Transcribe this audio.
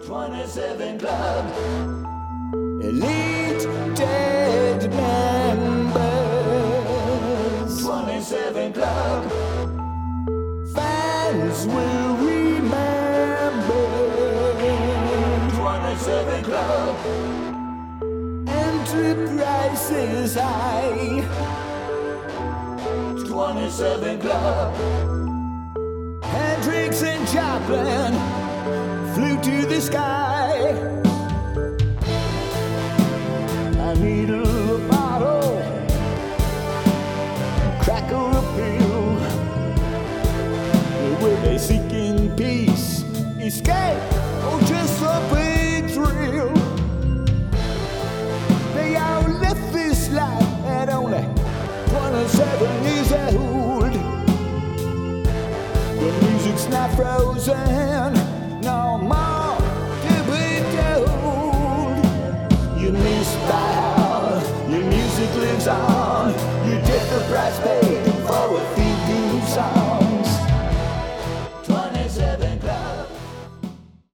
27 Club. Elite dead members. 27 Club. Fans will remember. 27 Club. Entry price is high. 27 Club. Hendrix and Joplin flew to the sky. I need a bottle, crack or a pill. Were they seeking peace, escape, or just a big thrill? They all left this life at only 27 years old. The music's not frozen, no more to be told. You miss by how your music lives on. You get the price paid for a fee.